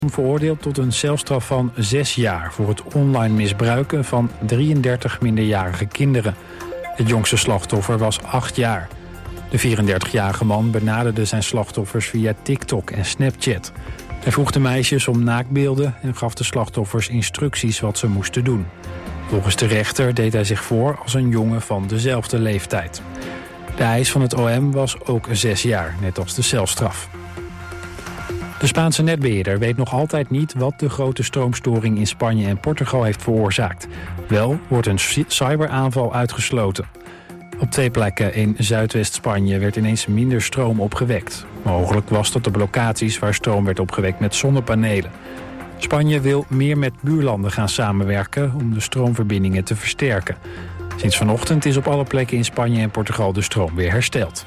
Veroordeeld tot een celstraf van 6 jaar... voor het online misbruiken van 33 minderjarige kinderen. Het jongste slachtoffer was 8 jaar. De 34-jarige man benaderde zijn slachtoffers via TikTok en Snapchat. Hij vroeg de meisjes om naaktbeelden en gaf de slachtoffers instructies wat ze moesten doen. Volgens de rechter deed hij zich voor als een jongen van dezelfde leeftijd. De eis van het OM was ook 6 jaar, net als de celstraf. De Spaanse netbeheerder weet nog altijd niet wat de grote stroomstoring in Spanje en Portugal heeft veroorzaakt. Wel wordt een cyberaanval uitgesloten. Op 2 plekken in Zuidwest-Spanje werd ineens minder stroom opgewekt. Mogelijk was dat de blokkades waar stroom werd opgewekt met zonnepanelen. Spanje wil meer met buurlanden gaan samenwerken om de stroomverbindingen te versterken. Sinds vanochtend is op alle plekken in Spanje en Portugal de stroom weer hersteld.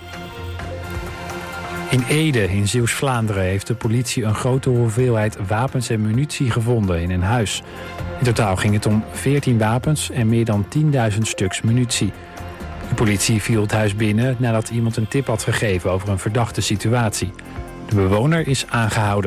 In Ede, in Zeeuws-Vlaanderen, heeft de politie een grote hoeveelheid wapens en munitie gevonden in een huis. In totaal ging het om 14 wapens en meer dan 10.000 stuks munitie. De politie viel het huis binnen nadat iemand een tip had gegeven over een verdachte situatie. De bewoner is aangehouden.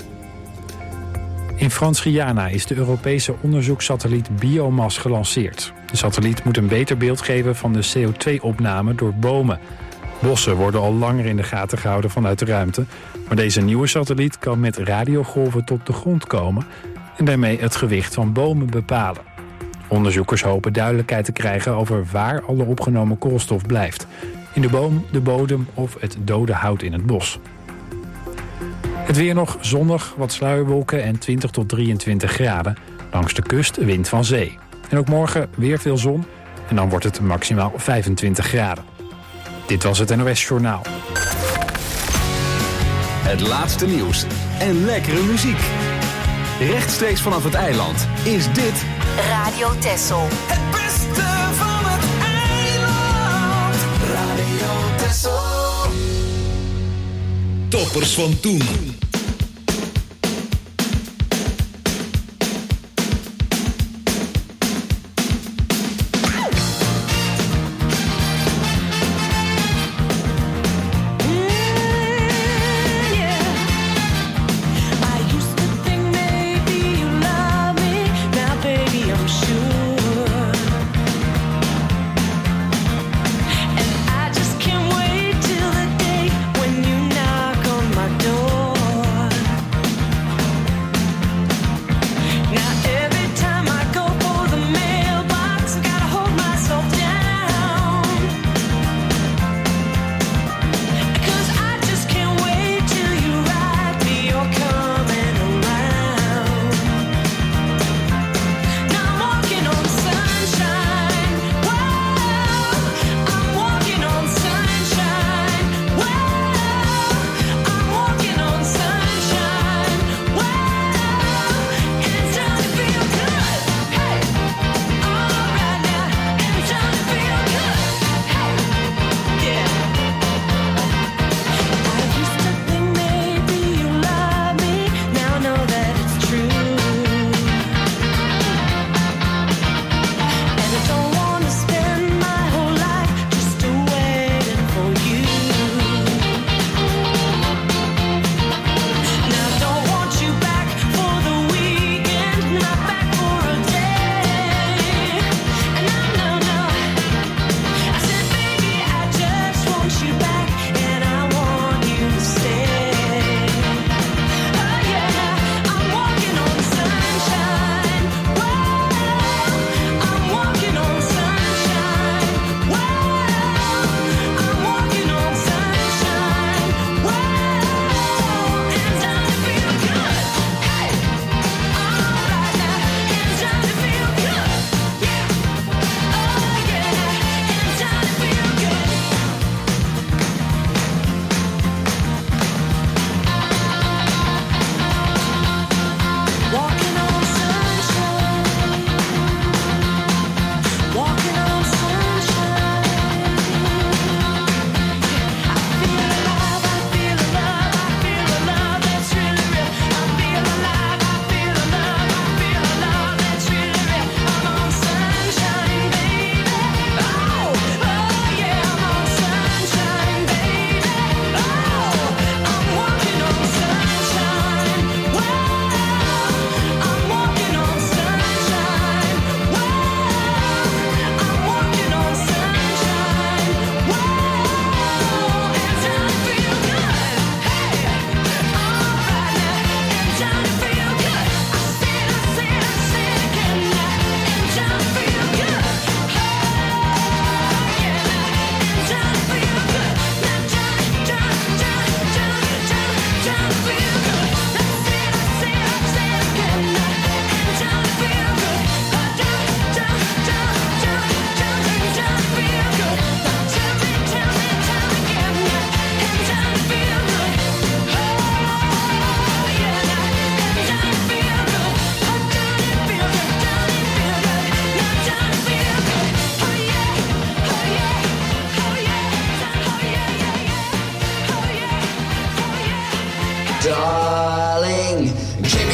In Frans-Guyana is de Europese onderzoekssatelliet Biomas gelanceerd. De satelliet moet een beter beeld geven van de CO2-opname door bomen. Bossen worden al langer in de gaten gehouden vanuit de ruimte. Maar deze nieuwe satelliet kan met radiogolven tot de grond komen en daarmee het gewicht van bomen bepalen. Onderzoekers hopen duidelijkheid te krijgen over waar alle opgenomen koolstof blijft. In de boom, de bodem of het dode hout in het bos. Het weer nog zonnig, wat sluierwolken en 20 tot 23 graden. Langs de kust wind van zee. En ook morgen weer veel zon en dan wordt het maximaal 25 graden. Dit was het NOS Journaal. Het laatste nieuws en lekkere muziek. Rechtstreeks vanaf het eiland is dit Radio Texel. Het beste van het eiland. Radio Texel. Toppers van toen. And I just can't wait till the day when you knock on my door.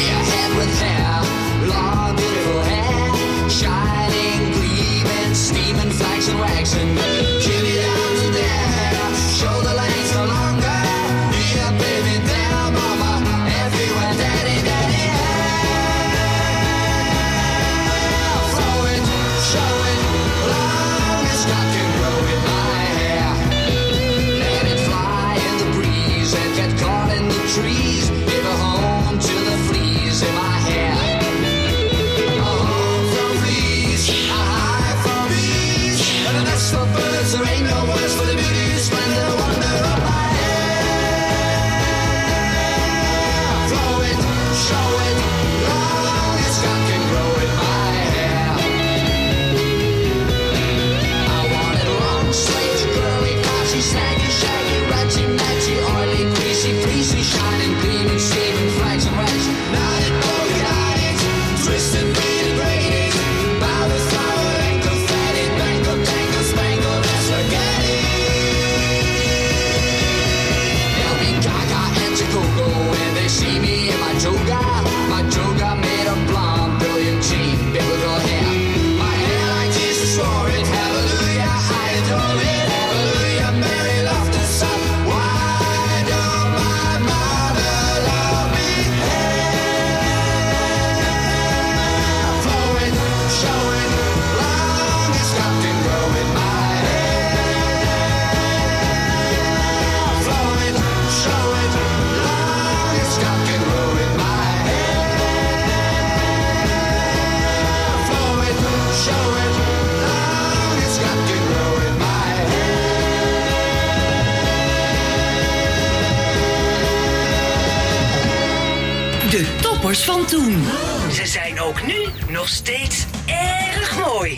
your head with hair, long beautiful hair, shining, gleaming, steaming, flags and wax, and keep it down to there. Shoulder length no longer, here, baby, there, mama, everywhere, daddy, daddy, hair. Throw it, show it, long as God can grow in my hair. Let it fly in the breeze and get caught in the trees. Give a home to the fleas in my hair. A home from fleas, a hive from bees, and a nest for birds. There ain't no words for the beauty, splendor, wonder of my hair. Throw it, show it, long as God can grow in my hair. I want it long, straight, curly, glossy, snaggy, shaggy, ratty, matchy, oily, greasy, fleecy, shining, gleaming, steaming, flags and rags. Knotted, polka-dotted, twisted, braided, braided, powder, flower, ankle, fatted, bangle, tangle, spangle, and spaghetti. They'll be gaga and Chicago when they see me in my toga made of blonde, brilliant teen, biblical hair. My hair like Jesus wore it, hallelujah, I adore it, hallelujah, Mary loved the sun. Why don't my mother love me? Hair, flow it, show it, long as God can grow in my hair. Flow it, show it, long as God can grow in my hair. Flow it, show it, long as God can grow in my De toppers van toen. Ze zijn ook nu nog steeds erg mooi.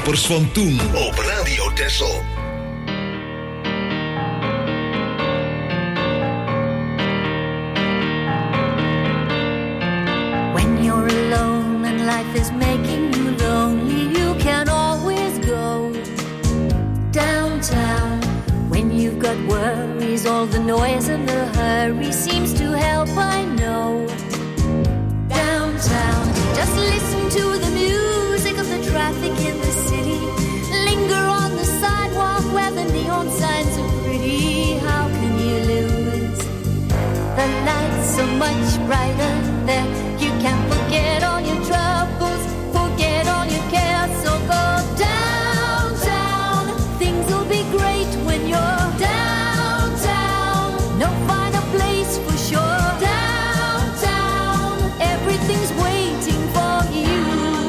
toppers van toen op Radio Texel. When you're alone and life is making you lonely, you can always go downtown. When you've got worries, all the noise and the hurry seems to help, I know. Downtown, just listen to the music of the traffic in the city. Linger on the sidewalk where the neon signs are pretty. How can you lose? The lights are much brighter there. You can forget all your troubles, forget all your cares. So go downtown. Things will be great when you're downtown. No finer place for sure. Downtown, everything's waiting for you.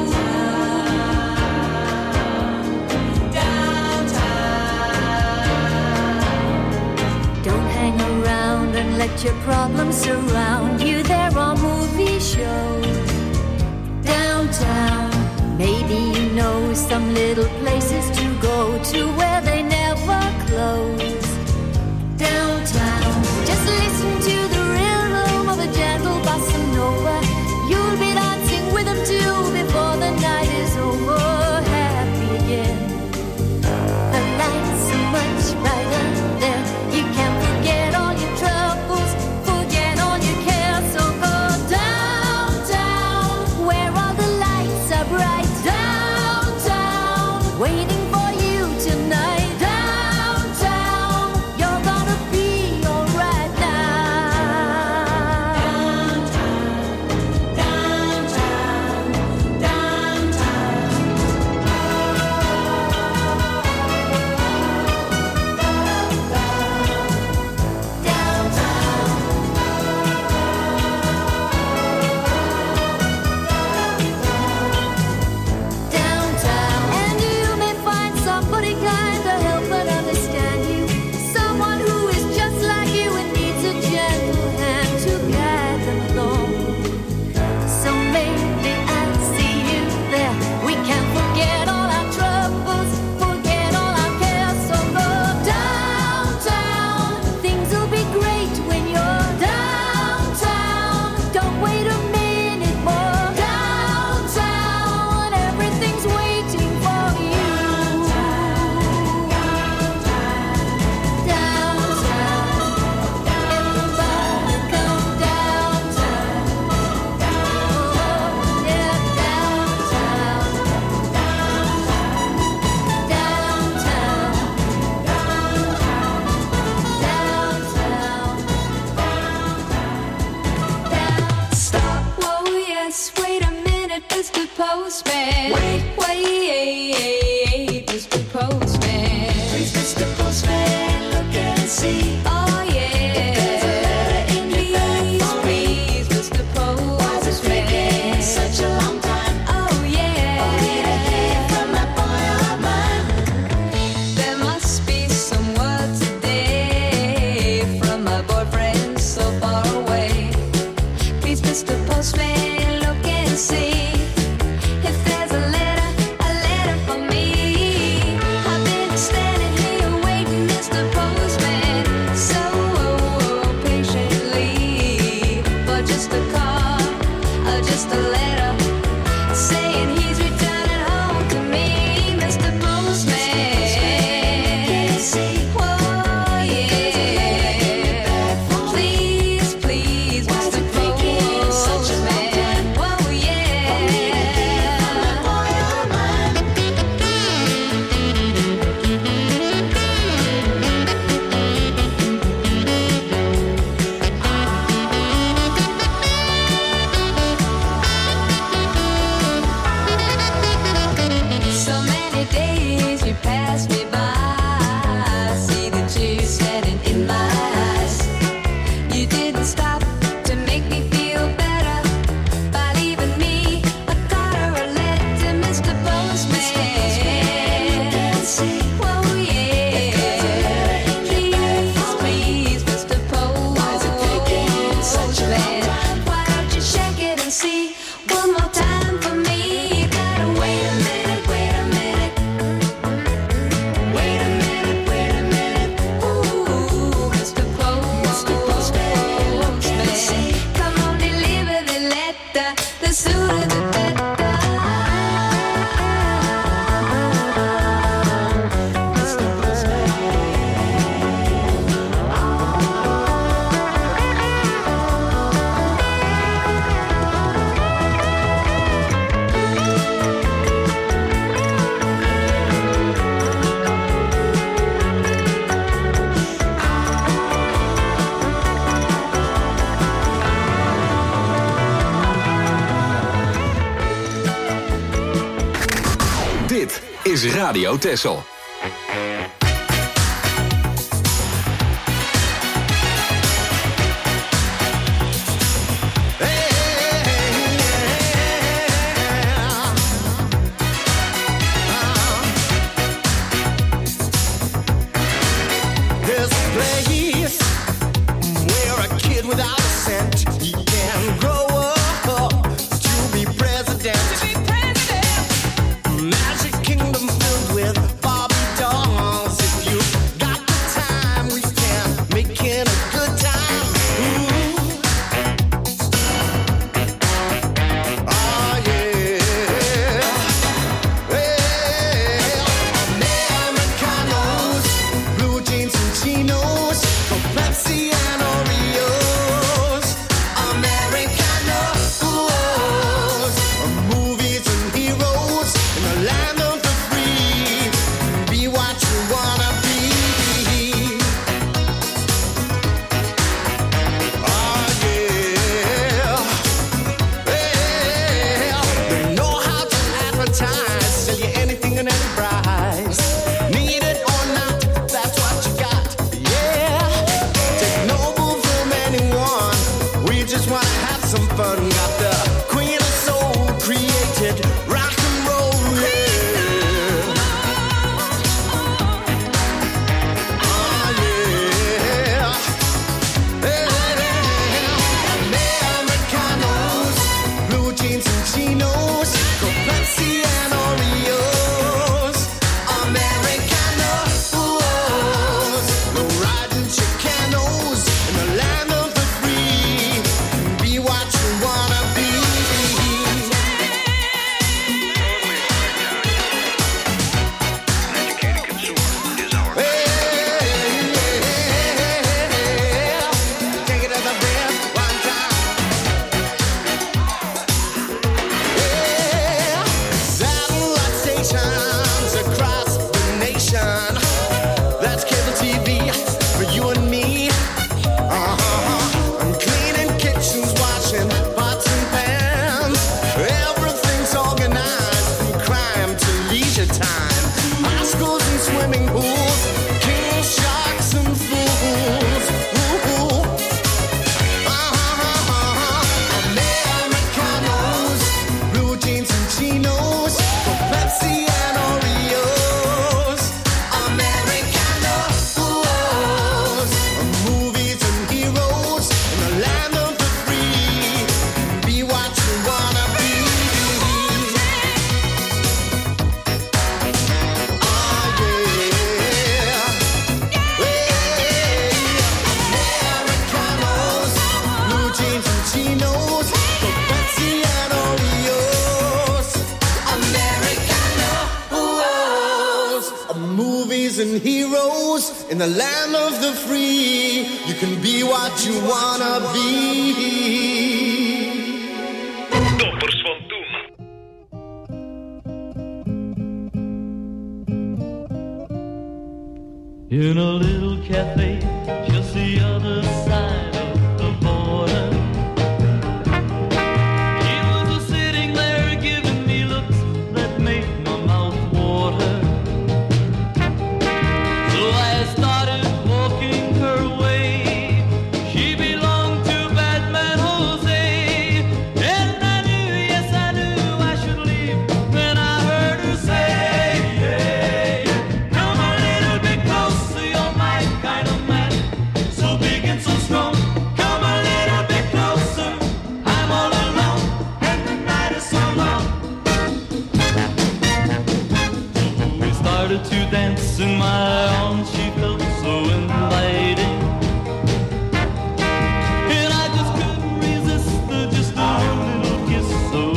Don't hang around and let your problems surround you. There are movie shows downtown. Maybe you know some little places to go to where they never close. Downtown, just listen to the rhythm of a gentle bossa nova. You'll be dancing with them too before the night is over. Happy again. The lights are much brighter there. You can forget all your troubles, forget all your cares. So go downtown, where all the lights are bright. Downtown, waiting for you tonight. Downtown, you're gonna be alright now. Downtown, downtown, downtown. And you may find somebody kind to help and understand you. Someone who is just like you and needs a gentle hand to guide them along. So maybe I'll see you there. We can forget all our troubles, forget all our cares. So go downtown. Things will be great when you're downtown. Don't wait a minute more. Downtown, everything's waiting for you. Downtown, everybody come downtown. Oh, yeah, downtown, downtown. Stop, whoa, yes, wait a minute, Mr. Postman. Wait, Mr. Postman. Please, Mr. Postman, look and see. Oh, yeah. There's a letter in your bag for me. Please, Mr. Postman. Why's it taking such a long time? Oh, yeah. Only to hear from that boy of mine. There must be some word today from my boyfriend so far away. Please, Mr. Postman, look and see if there's a letter for me. I've been standing here waiting, Mr. Postman, so patiently for just a call, just a letter saying he's returning home to me, Mr. Postman. Whoa, yeah. Please, Mr. Postman. Whoa, so many days you passed me by. I see the tears standing in my eyes. You didn't stop to make me feel better by leaving me a card or a letter, Mr. Postman. Whoa, yeah. Please, Mr. Postman. Why don't you check it and see one more time for me? You gotta wait a minute, Is Radio Texel. And heroes in the land of the free. You can be what you wanna be. Toppers van toen. In a little cafe just the other side of the border, he was sitting there giving me looks that made my mouth water. To dance in my arms, she felt so inviting, and I just couldn't resist just a little kiss so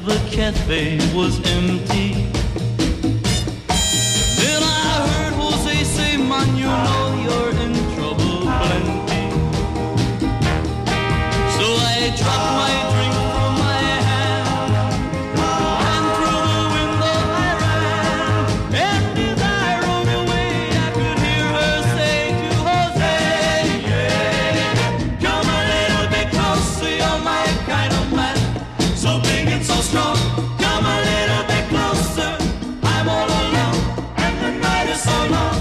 the cafe was empty. Then I heard Jose say, man, you know you're in trouble plenty. So I dropped my drink from my hand and through the window I ran. And as I rode away, I could hear her say to Jose, yeah, come a little bit closer, you're my kind of man, so big and so strong. Come a little bit closer, I'm all alone, and the night is so long.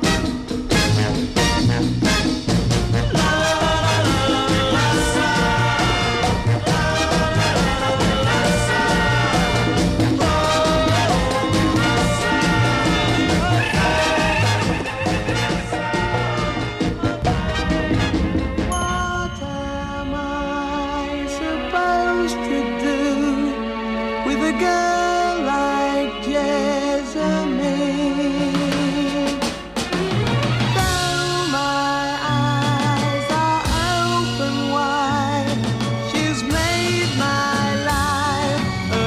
What am I supposed to do with a girl like Jessamine? Though my eyes are open wide, she's made my life a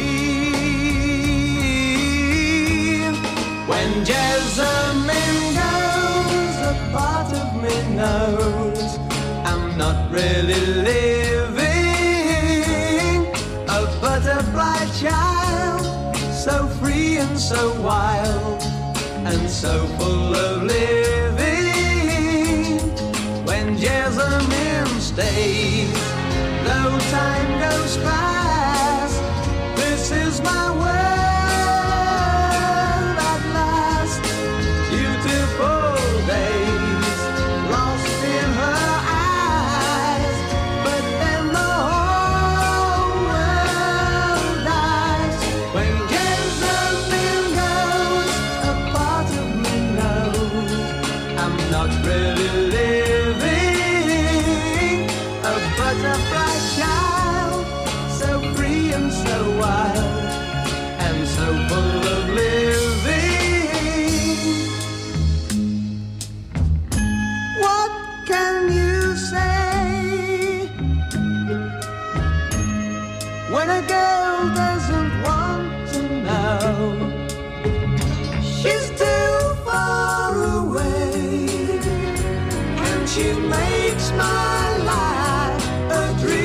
dream. When Jessamine goes, a part of me knows I'm not really living. A butterfly child, so free and so wild, and so full of living. When Jessamine stays, though time goes fast, this is my world at last. Beautiful days lost in her eyes, but then the whole world dies. When Jessamine goes, a part of me knows I'm not really living. A butterfly child, so free and so wild, and so full of living. What can you say when a girl doesn't want to know? She's too far away, and she makes my life a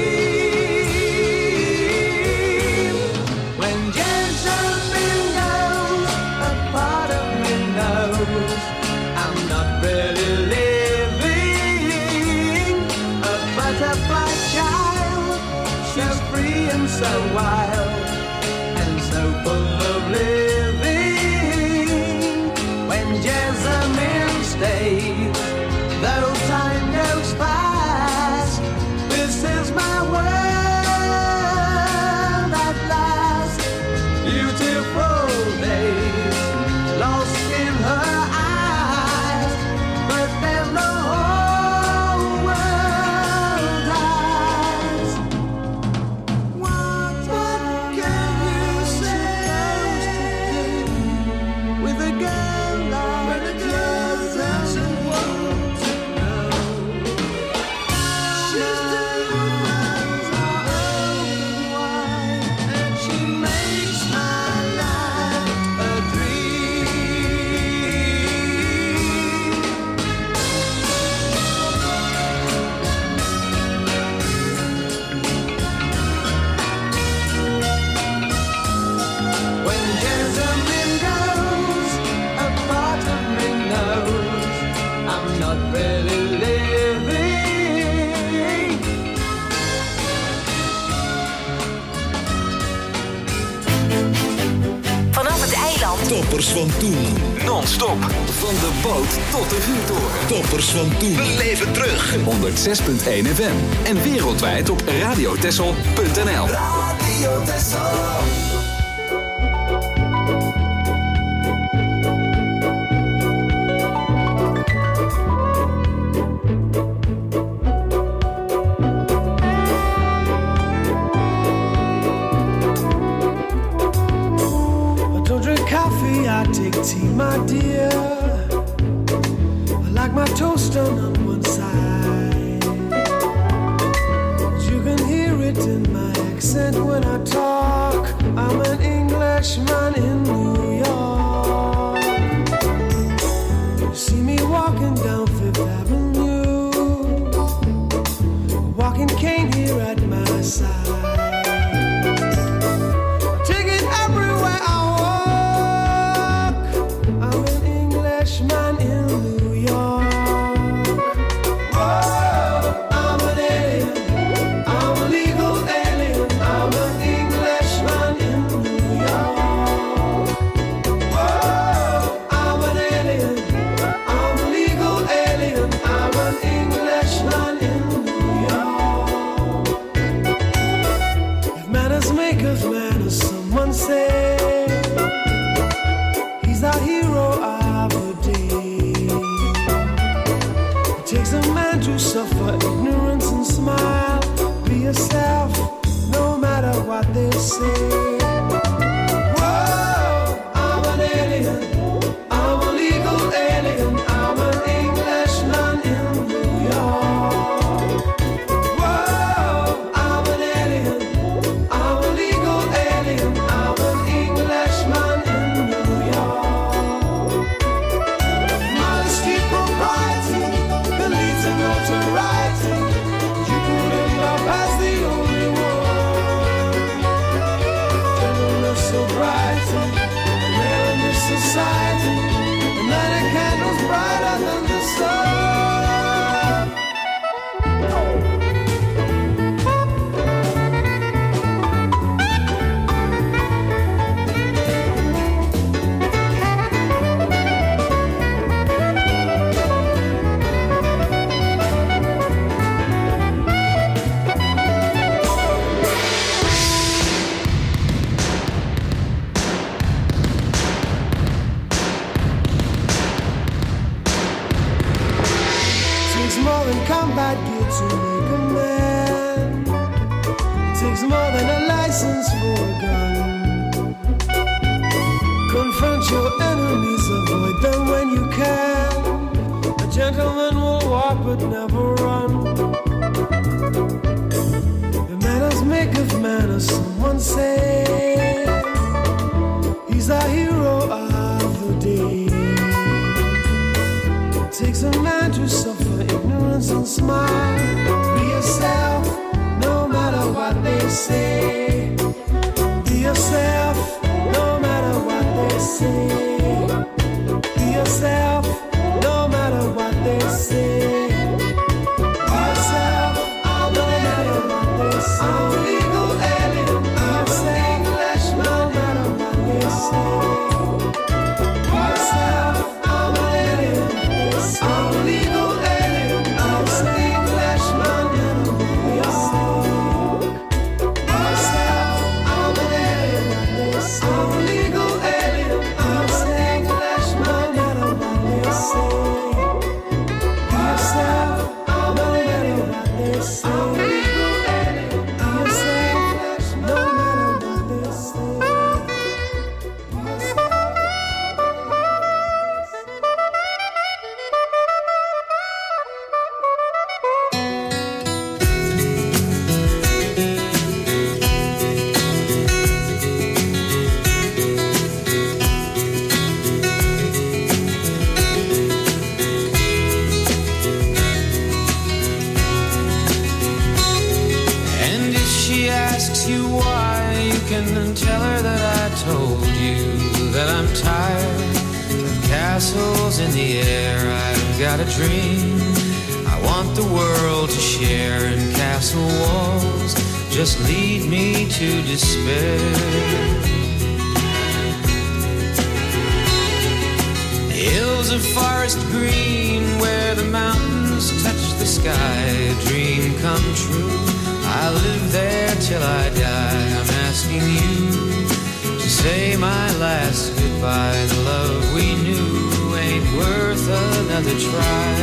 dream. When Jessamine goes, a part of me knows I'm not really living. A butterfly child, she's free and so wild, and so full of living. When Jessamine stays, though time goes fast, this is my world at last. Beautiful days lost in her eyes, but then the whole world dies. What can you say with a girl like Jessamine? She's too open wide, and she makes my life a dream. When Jessamine goes, a part of me knows I'm not really living. Vanaf het eiland. Toppers van toen. Non-stop. Van de boot tot de vuurtoren. Toppers van toen. Beleef het terug. 106.1 FM. En wereldwijd op radiotessel.nl. Radio Tessel. I don't drink coffee, I take tea, my dear. I like my toast done on one side. You can hear it in my accent when I talk. walking cane here at my side. Take it everywhere I walk. I'm an Englishman in New York. Whoa, I'm an alien. I'm a legal alien. I'm an Englishman in New York. Whoa, I'm an alien. I'm a legal alien. I'm an Englishman in New York. If manners make of manners, someone say he's our hero of the day. It takes a man to suffer ignorance and smile. Be yourself, no matter what they say. Whoa, I'm an alien. I'm a legal alien. I'm an Englishman in New York. Whoa, I'm an alien. I'm a legal alien. I'm an Englishman in New York. Modesty, propriety, can lead to notoriety. You put it up as the only one. Gentleness, sobriety, and there in this society, and then a candle's brighter than the sun. Takes more than combat gear to make a man. Takes more than a license for a gun. Confront your enemies, avoid them when you can. A gentleman will walk but never run. The manners make of manners, someone say. He's our hero of the day. Takes a man to suffer ignorance and smile. Be yourself, no matter what they say. Be yourself, no matter what they say. Be yourself, no matter what they say. Be yourself, no matter what they say. I'm a legal alien. I'm an Englishman, no matter what they say. Be yourself, I'm an alien. I'm a legal alien. I'm an Englishman in New York. Be yourself, I'm an alien. I'm a legal alien. I'm an Englishman, no matter what they say. Be yourself, I'm an alien. I'm a legal alien. Be yourself, no matter what they say. Be yourself. And if she asks you why, you can tell her that I told you that I'm tired of castles in the air. I've got a dream I want the world to share, and castle walls just lead me to despair. Hills of forest green where the mountains touch the sky, a dream come true. I'll live there till I die. I'm asking you to say my last goodbye. The love we knew ain't worth another try.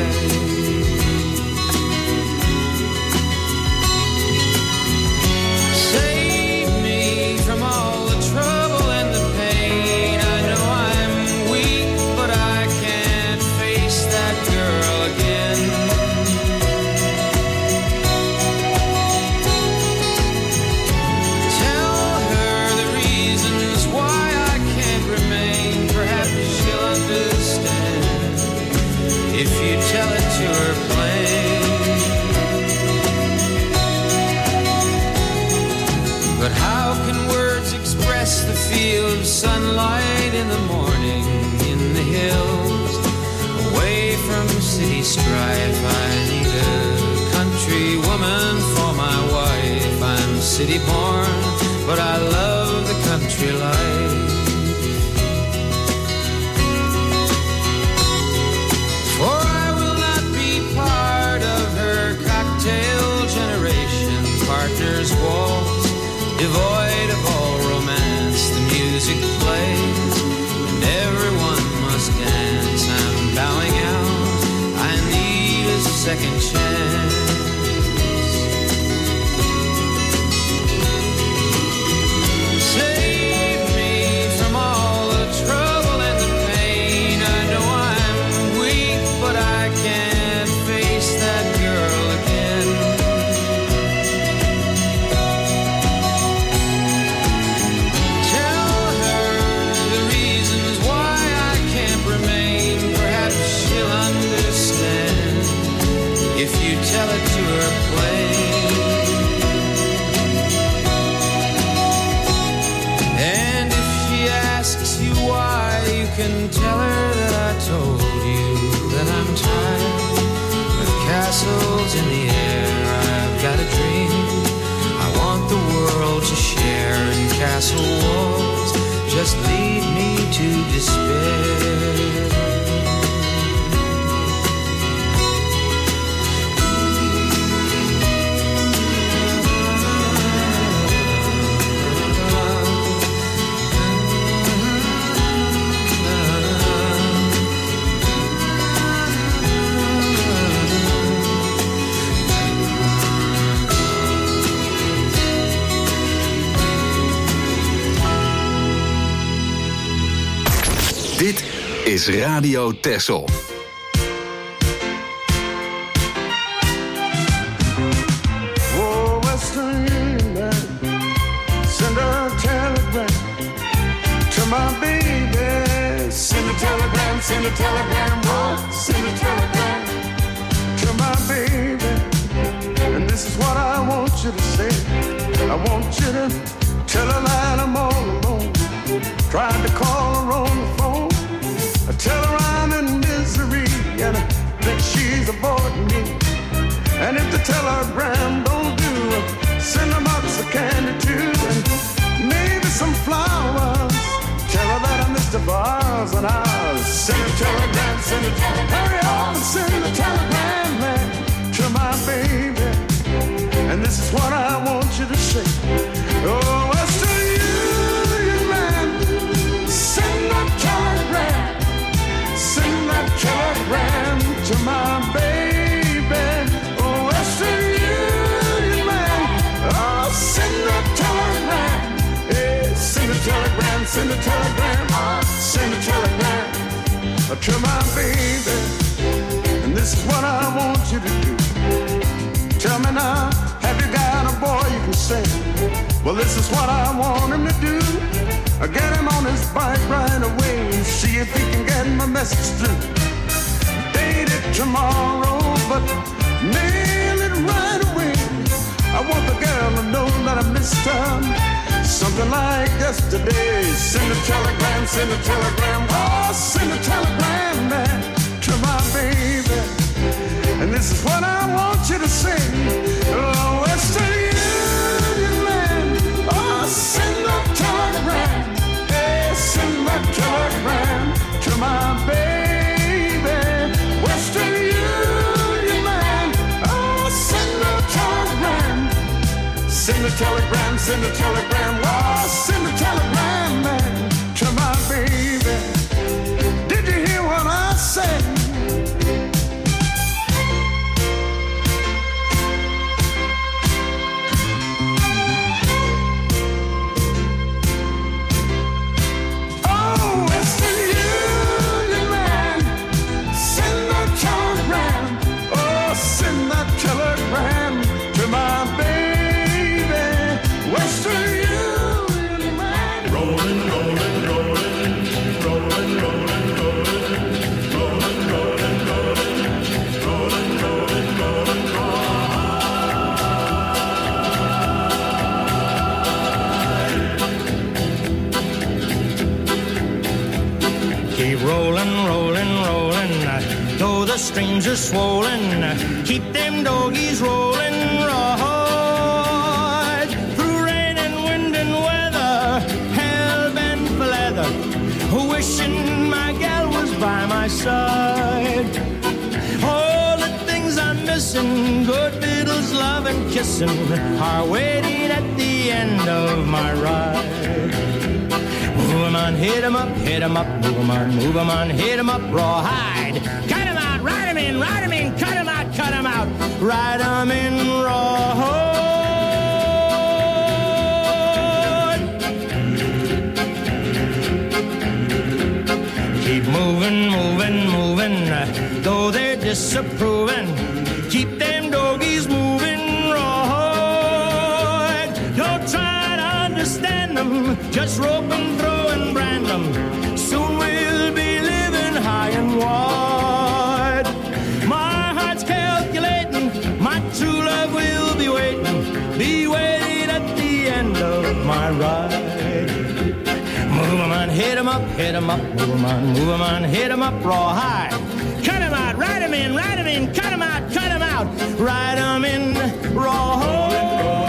Save me from all the trouble and the pain. I know I'm weak, but I can't face that girl again. Tell her the reasons why I can't remain. Perhaps she'll understand if you tell it to sunlight in the morning in the hills, away from city strife. I need a country woman for my wife. I'm city born, but I love the country life. For I will not be part of her cocktail generation. Partners waltz, devoid of all romance. The music plays, and everyone must dance. I'm bowing out, I need a second chance. Save me from all the trouble and the pain. I know I'm weak, but I can't face that girl again. Tell her the reasons why I can't remain. Perhaps she'll understand if you tell it to her plain. And if she asks you why, you can tell her that I told you that I'm tired of castles in the air. I've got a dream I want the world to share, and castle walls just lead me to despair. Dit is Radio Texel. Oh, Western Union, send a telegram to my baby. Send a telegram, send a telegram, oh, send a telegram to my baby. And this is what I want you to say. I want you to tell her that I'm all alone. Tried to call her on the phone. I tell her I'm in misery and that she's avoiding me. And if the telegram don't do, send a box of candy too, and maybe some flowers. Tell her that I missed the bars, and I'll send a telegram, send a telegram. Hurry up and send a telegram, man, to my baby. And this is what I want you to say. Oh, Western Union man, send a telegram, send that telegram to my baby. Oh, Western Union man, oh, send a telegram. Hey, send a telegram, send a telegram, send a telegram to my baby. And this is what I want you to do. Tell me now, have you got a boy you can send? Well, this is what I want him to do. Get him on his bike right away, see if he can get my message through. Date it tomorrow, but mail it right away. I want the girl to know that I missed her, something like yesterday. Send a telegram, send a telegram, oh, send a telegram, man, to my baby. And this is what I want you to say. Oh, Western Union man, oh, send a telegram. Hey, send that telegram to my baby. Western Union man, oh, send a telegram. Send a telegram, send a telegram, oh, send a telegram, man, to my baby. Did you hear what I said? Keep rolling, rolling, rolling, though the streams are swollen. Keep them doggies rolling, right through rain and wind and weather, hell-bent for leather, wishing my gal was by my side. All the things I'm missing, good fiddles, love and kissing, are waiting at the end of my ride. Move 'em on, hit 'em up, hit 'em up, move 'em on, hit 'em up, rawhide. Cut 'em out, ride 'em in, cut 'em out, ride 'em in, rawhide. Keep moving, moving, moving, though they're disapproving. Keep them doggies moving, rawhide. Don't try to understand them, just rope 'em through and brand them. Soon we'll be living high and wide. My heart's calculating, my true love will be waiting at the end of my ride. Move 'em on, hit 'em up, move 'em on, hit 'em up, rawhide. Cut 'em out, ride 'em in, cut 'em out, ride 'em in, rawhide.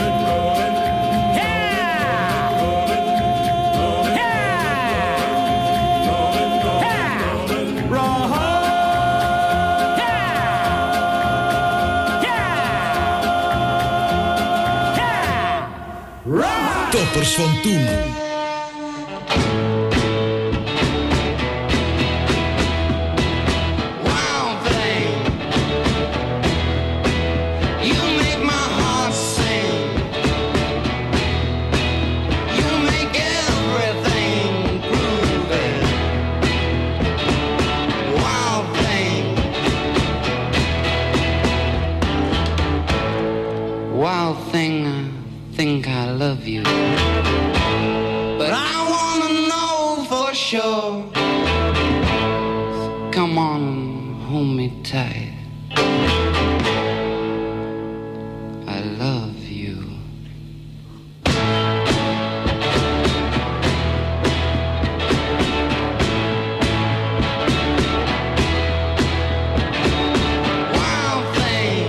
Toppers van toen. Wild thing, I think I love you, but I wanna know for sure. Come on and hold me tight. I love you. Wild thing,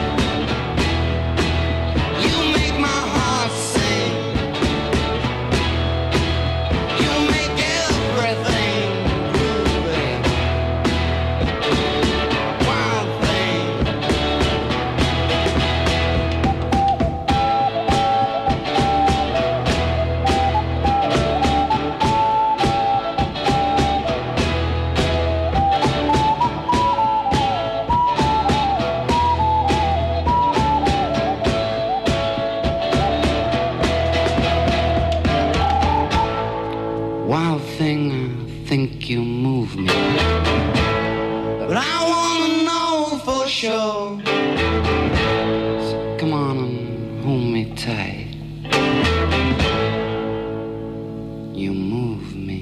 you make my heart sing. You make everything groovy. Wild thing. Wild thing, I think you move me, but I wanna know for sure. So come on and hold me tight. You move me.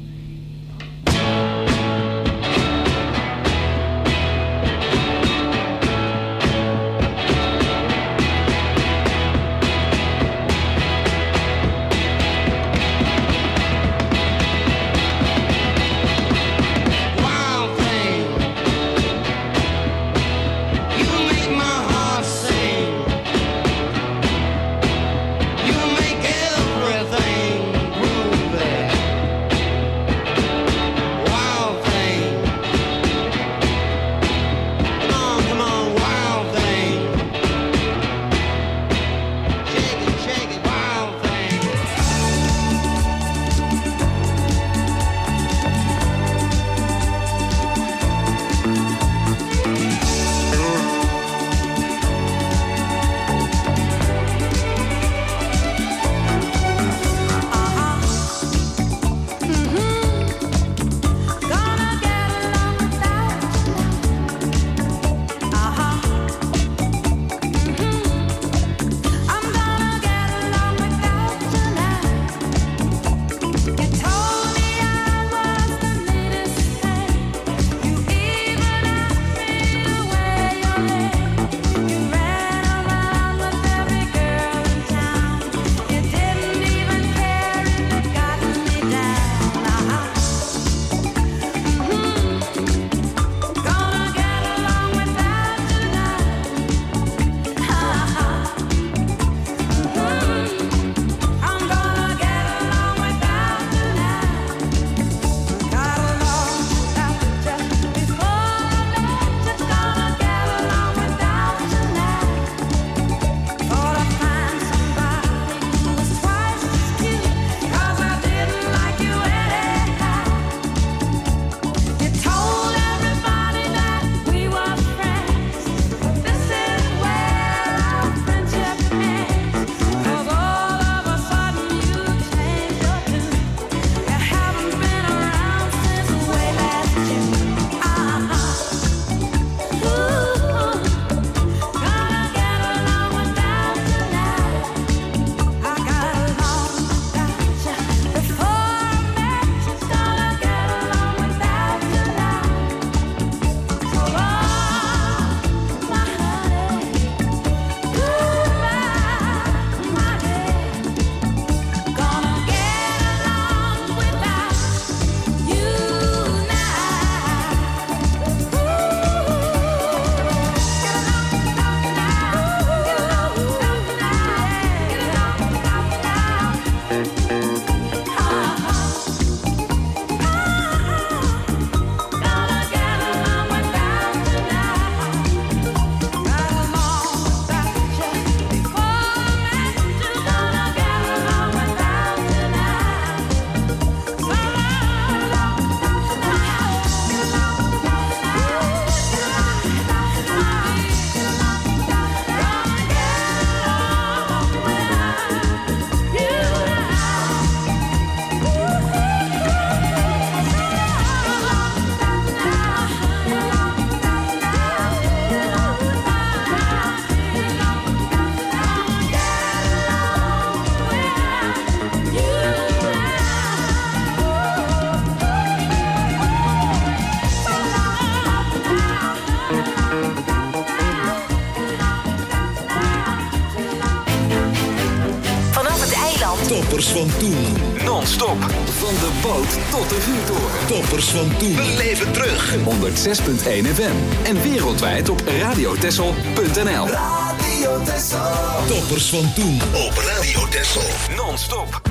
Wild thing, you make my heart sing. You make everything groovy. Nederland. Toppers van toen. Non-stop. Van de boot tot de vuurtoren. Toppers van toen. Beleef het terug. 106.1 FM. En wereldwijd op radiotessel.nl. Radio Texel. Toppers van toen. Op Radio Texel. Non-stop.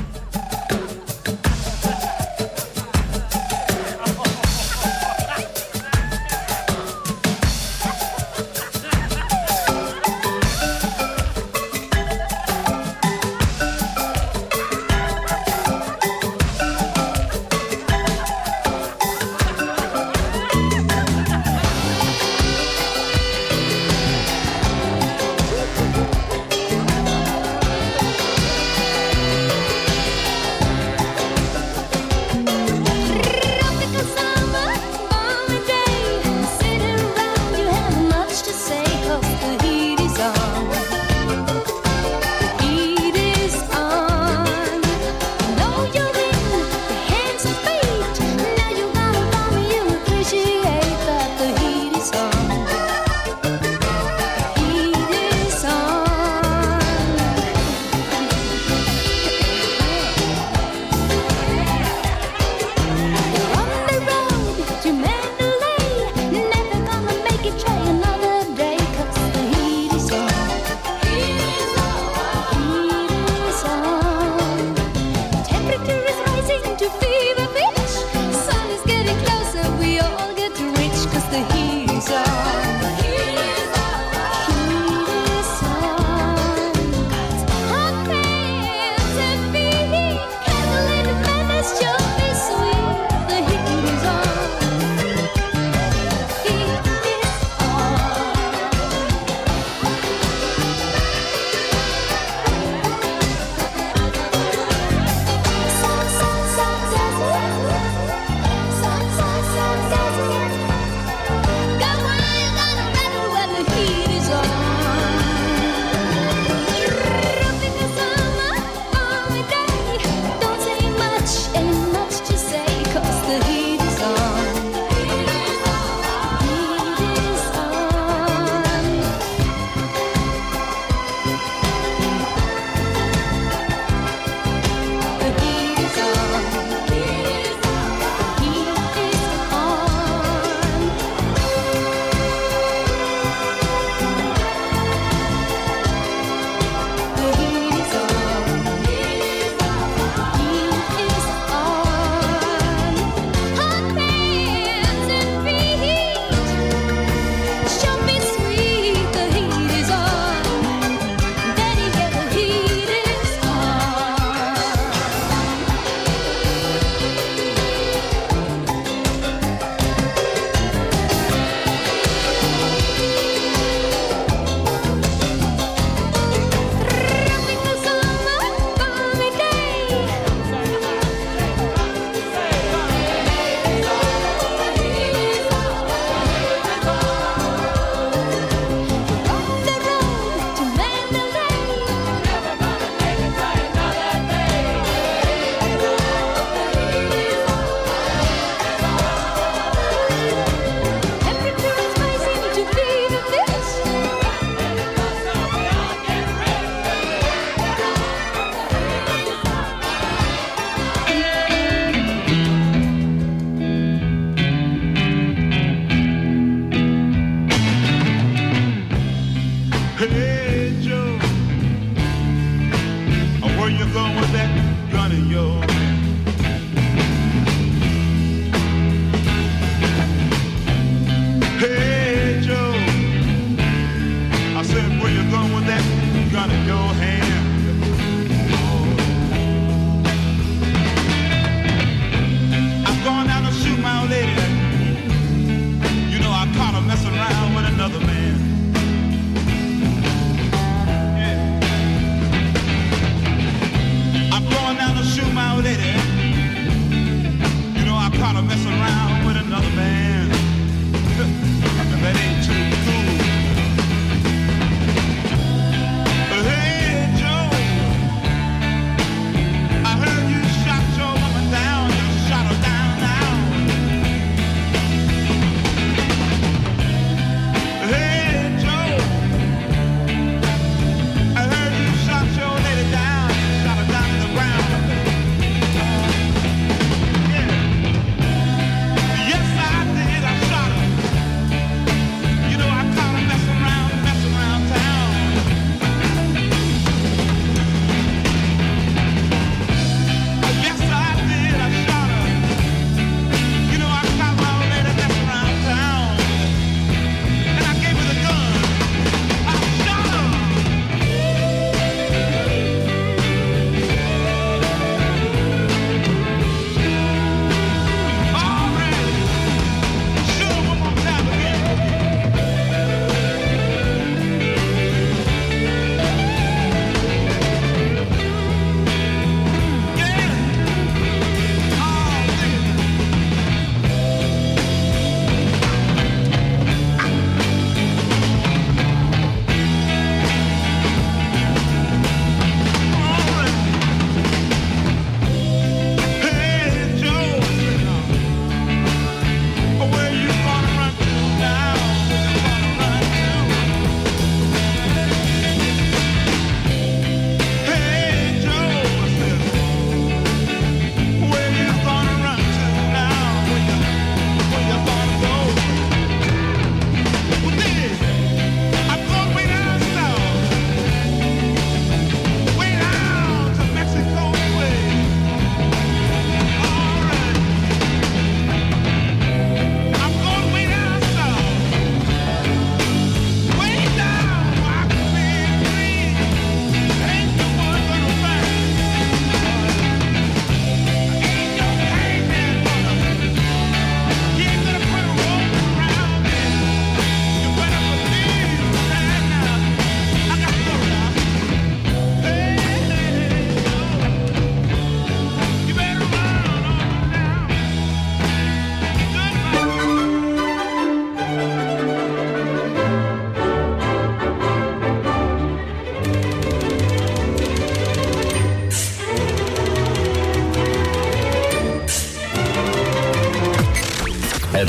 shoot my lady.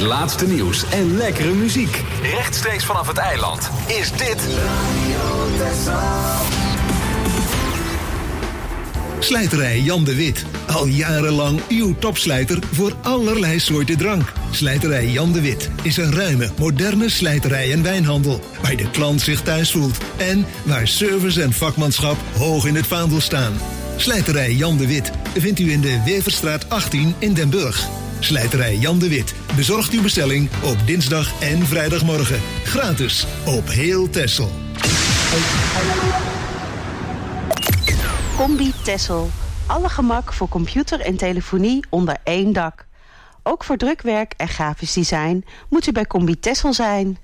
laatste nieuws en lekkere muziek. Rechtstreeks vanaf het eiland is dit... Slijterij Jan de Wit. Al jarenlang uw topslijter voor allerlei soorten drank. Slijterij Jan de Wit is een ruime, moderne slijterij en wijnhandel. Waar de klant zich thuis voelt. En waar service en vakmanschap hoog in het vaandel staan. Slijterij Jan de Wit vindt u in de Weverstraat 18 in Den Burg. Slijterij Jan de Wit bezorgt uw bestelling op dinsdag en vrijdagmorgen. Gratis op heel Texel. Combi Texel. Alle gemak voor computer en telefonie onder één dak. Ook voor drukwerk en grafisch design moet u bij Combi Texel zijn.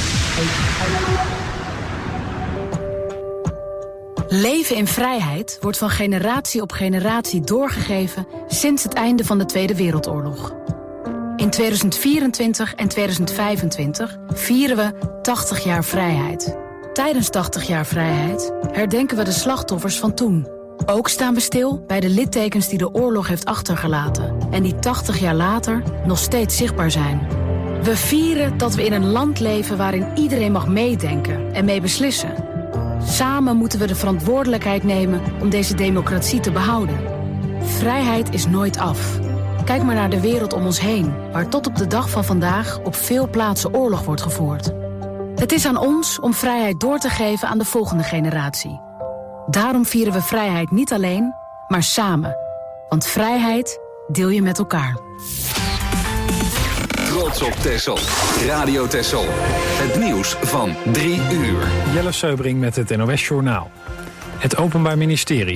Leven in vrijheid wordt van generatie op generatie doorgegeven sinds het einde van de Tweede Wereldoorlog. In 2024 en 2025 vieren we 80 jaar vrijheid. Tijdens 80 jaar vrijheid herdenken we de slachtoffers van toen. Ook staan we stil bij de littekens die de oorlog heeft achtergelaten en die 80 jaar later nog steeds zichtbaar zijn. We vieren dat we in een land leven waarin iedereen mag meedenken en mee beslissen. Samen moeten we de verantwoordelijkheid nemen om deze democratie te behouden. Vrijheid is nooit af. Kijk maar naar de wereld om ons heen, waar tot op de dag van vandaag op veel plaatsen oorlog wordt gevoerd. Het is aan ons om vrijheid door te geven aan de volgende generatie. Daarom vieren we vrijheid niet alleen, maar samen. Want vrijheid deel je met elkaar. Trots op Texel. Radio Texel. Het nieuws van 3 uur. Jelle Seubring met het NOS Journaal. Het Openbaar Ministerie